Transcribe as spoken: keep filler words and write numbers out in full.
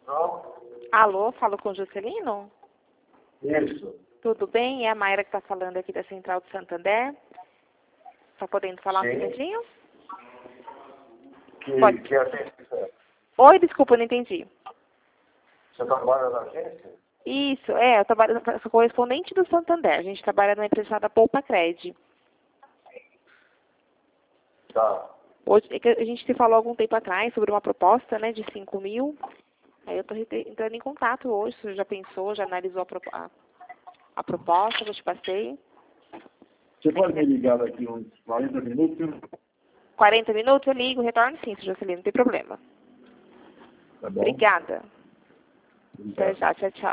Não? Alô, falo com o Juscelino? Isso. Tudo bem? É a Mayra que está falando aqui da Central de Santander. Está podendo falar Sim. um segundinho? Que, Pode. que agência? Oi, desculpa, não entendi. Você trabalha na agência? Isso, é, eu trabalho, sou correspondente do Santander. A gente trabalha na empresa chamada Poupa Cred. Tá. Hoje, é que a gente se falou algum tempo atrás sobre uma proposta, né, de cinco mil. Aí eu estou entrando em contato hoje. Você já pensou, já analisou a, propo- a, a proposta que eu te passei? Você pode me ligar daqui uns quarenta minutos? quarenta minutos eu ligo, retorno sim, seu Juscelino, não tem problema. Tá bom? Obrigada. Até Obrigado. já, tchau, tchau.